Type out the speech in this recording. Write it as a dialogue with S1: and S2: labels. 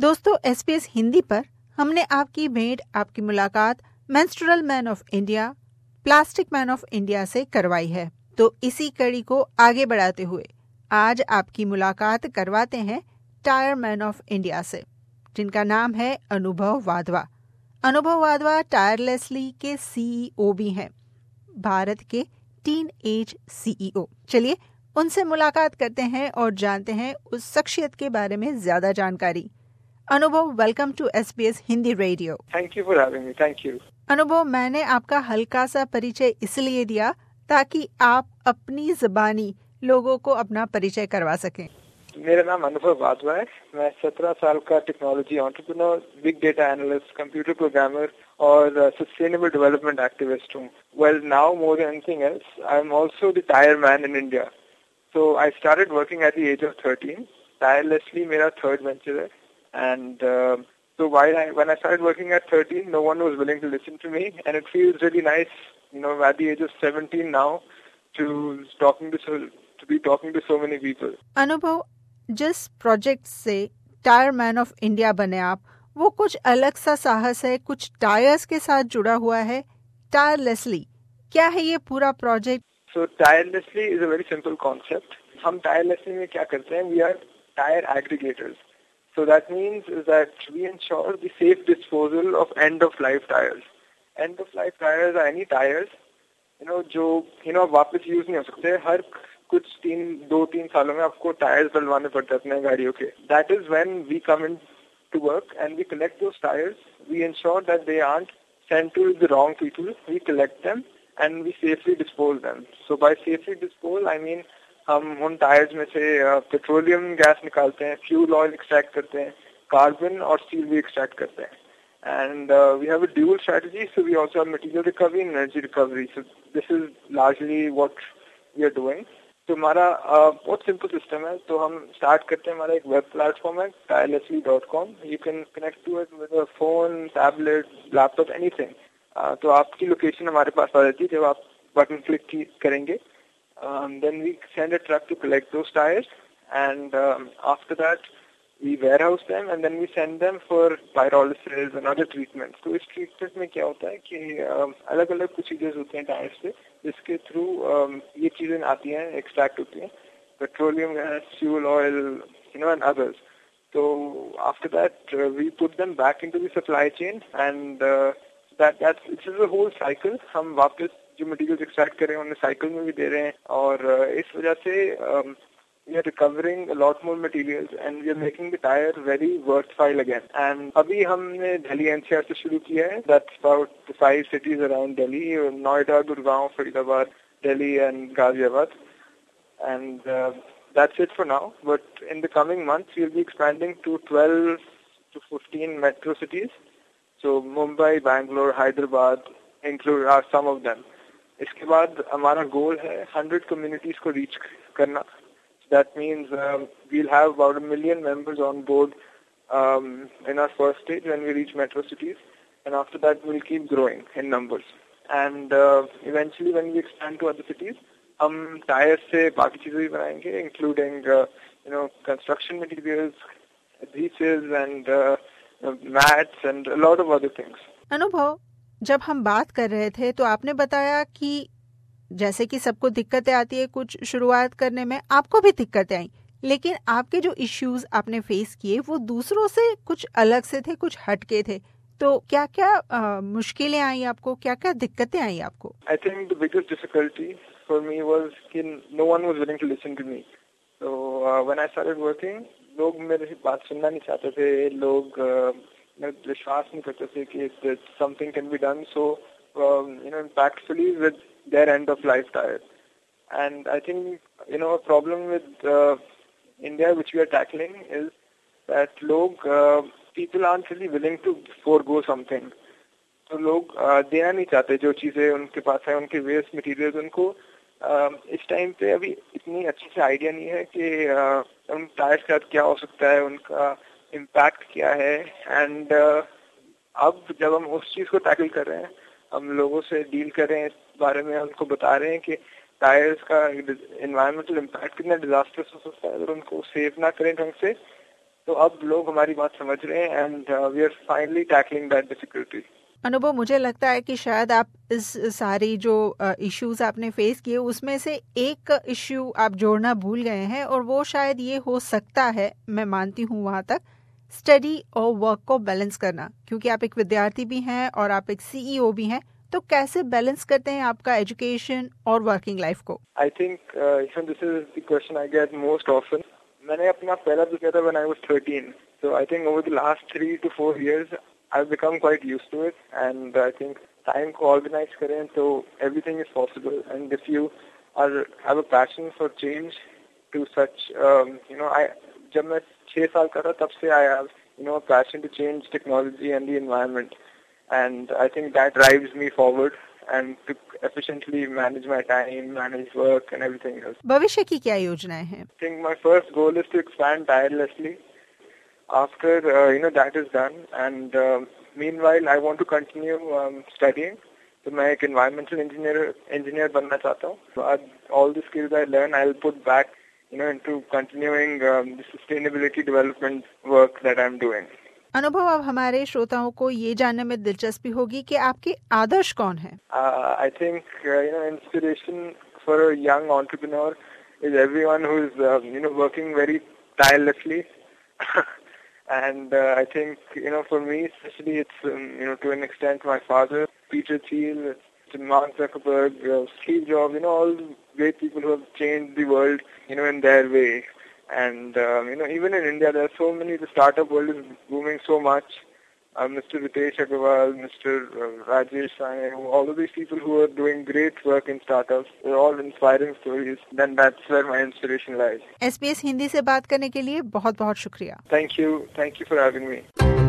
S1: दोस्तों, SBS हिंदी पर हमने आपकी भेंट, आपकी मुलाकात menstrual man of India, plastic man of India से करवाई है। तो इसी कड़ी को आगे बढ़ाते हुए आज आपकी मुलाकात करवाते हैं टायर मैन ऑफ इंडिया से, जिनका नाम है अनुभव वाधवा। अनुभव वाधवा टायरलेसली के सीईओ भी हैं, भारत के टीन एज सीईओ। चलिए उनसे मुलाकात करते हैं और जानते हैं उस शख्सियत के बारे में ज्यादा जानकारी। Anubhav, welcome to SBS Hindi radio.
S2: Thank you for having me. Thank you.
S1: Anubhav, मैंने आपका हल्का सा परिचय इसलिए दिया ताकि आप अपनी ज़बानी लोगों को अपना परिचय करवा सकें।
S2: मेरा नाम अनुभव वाधवा है। मैं 17 साल का technology entrepreneur, big data analyst, computer programmer और सस्टेनेबल डेवलपमेंट एक्टिविस्ट हूँ। Well, now more than anything else, I am also the tyre man in India. So I started working at the age of 13। Tirelessly मेरा third venture है। And so when I started working at 13, no one was willing to listen to me, and it feels really nice, at the age of 17 now, to be talking to so many people.
S1: अनुभव, जिस project से tyre man of India बने आप, वो कुछ अलग सा साहस है, कुछ टायर्स के साथ जुड़ा हुआ है। टायरलेसली क्या है ये पूरा project?
S2: So tirelessly is a very simple concept. हम tirelessly में क्या करते हैं? We are tire aggregators. So that means is that we ensure the safe disposal of end-of-life tires. End-of-life tires are any tires, जो आप वापस use नहीं हो सकते। हर कुछ 2-3 सालों में आपको टायर्स बदलवाने पड़ते हैं अपने गाड़ियों के। That is when we come in to work and we collect those tires. We ensure that they aren't sent to the wrong people. We collect them and we safely dispose them. So by safely dispose, I mean हम उन tyres में से petroleum gas निकालते हैं, fuel oil extract करते हैं, carbon और steel भी एक्सट्रैक्ट करते हैं। And we have a dual strategy, so we also have material recovery and energy recovery. So this is largely what we are doing. तो हमारा बहुत सिंपल सिस्टम है। तो हम स्टार्ट करते हैं, हमारा एक वेब प्लेटफॉर्म है tirelessly.com। You can connect to it with a phone, tablet, laptop, anything. तो आपकी लोकेशन हमारे पास आ जाती है जब आप बटन क्लिक करेंगे। Then we send a truck to collect those tires, and after that we warehouse them, and then we send them for pyrolysis and other treatments. तो इस treatment में क्या होता है कि अलग अलग procedures होते हैं टायर्स पे, जिसके थ्रू ये चीजें आती हैं, एक्सट्रैक्ट होती हैं, petroleum gas, fuel oil, and others. So after that we put them back into the supply chain, and this is a whole cycle. हम वापस जो मटेरियल एक्सट्रैक्ट कर रहे हैं उन्हें साइकिल में भी दे रहे हैं, और इस वजह से we are recovering a lot more materials and we are making the tyre very worthwhile again. And अभी हमने दिल्ली एनसीआर से शुरू किया है। That's about 5 cities around Delhi, Noida, Gurgaon, Faridabad, Delhi and Ghaziabad. And that's it for now. But in the coming months, we'll be expanding to 12 to 15 metro cities. So Mumbai, Bangalore, Hyderabad are some of them. इसके बाद हमारा गोल है 100 communities को reach करना. That means we'll have about 1 million members on board in our first stage when we reach metro cities, and after that we'll keep growing in numbers. And eventually when we expand to other cities, हम tyre से बाकी चीजें भी बनाएंगे, including construction materials, adhesives and mats and a lot of other things.
S1: अनुभव, जब हम बात कर रहे थे तो आपने बताया कि जैसे कि सबको दिक्कतें आती है, कुछ शुरुआत करने में आपको भी दिक्कतें आई, लेकिन आपके जो इश्यूज आपने फेस किए वो दूसरों से कुछ अलग से थे, कुछ हटके थे। तो क्या क्या मुश्किलें आई आपको, क्या क्या दिक्कतें आई आपको?
S2: I think the biggest difficulty for me was कि no one was willing to listen to me. So when I started working, लोग मेरी बात सुनना नहीं चाहते थे। लोग विश्वास नहीं करते थे कि something can be done so impactfully with their end of life tire. And I think a problem with India which we are tackling is that people aren't really willing to forego something. तो लोग देना नहीं चाहते जो चीजें उनके पास है, उनके वेस्ट मटेरियल्स। उनको इस टाइम पे अभी इतनी अच्छी से आइडिया नहीं है कि उन टायर्स के साथ क्या हो सकता है, उनका इम्पैक्ट क्या है। एंड अब जब हम उस चीज को टैकल कर रहे हैं, हम लोगों से डील कर रहे हैं इस बारे में, उनको बता रहे हैं कि टायर्स का एनवायरमेंटल इम्पैक्ट कितना डिजास्टर्स हो सकता है अगर उनको सेव ना करें ढंग से। तो अब लोग हमारी बात समझ रहे हैं and we are finally tackling that difficulty.
S1: Anubhav, मुझे लगता है कि शायद आप इस सारी जो इश्यूज आपने फेस किए उसमें से एक इश्यू आप जोड़ना भूल गए हैं, और वो शायद ये हो सकता है, मैं मानती हूँ वहाँ तक, स्टडी और वर्क को बैलेंस करना, क्योंकि आप एक विद्यार्थी भी हैं और आप एक सीईओ भी हैं, तो कैसे बैलेंस करते हैं आपका एजुकेशन और वर्किंग लाइफ को?
S2: I think this is the question I get most often. मैंने अपना पहला बुक किया था when I was 13, so I think over the last 3 to 4 years I've become quite used to it, and I think time को organize करें तो everything is possible, and if you have a passion for change to such जब मैं 6 साल का था तब से I have a passion to change technology and the environment, and I think that drives me forward and to efficiently manage my time, manage work and everything else.
S1: भविष्य की क्या योजनाएं हैं?
S2: I think my first goal is to expand tirelessly. After that is done, and meanwhile I want to continue studying. So मैं एक environmental engineer बनना चाहता हूँ. So all the skills I learn I'll put back into continuing the sustainability development work that I'm doing.
S1: अनुभव, अब हमारे श्रोताओं को ये जानने में दिलचस्पी होगी कि आपके आदर्श कौन हैं?
S2: I think inspiration for a young entrepreneur is everyone who is working very tirelessly. And I think, for me, especially, it's, to an extent, my father, Peter Thiel, Mark Zuckerberg, Steve Jobs, all the great people who have changed the world, in their way. And, even in India, there are so many, the startup world is booming so much. Mr. Ritesh Agarwal, Mr. Rajesh Sane, all of these people who are doing great work in startups, they're all inspiring stories. Then that's where my inspiration lies.
S1: SBS Hindi से बात करने के लिए बहुत बहुत शुक्रिया.
S2: Thank you for having me.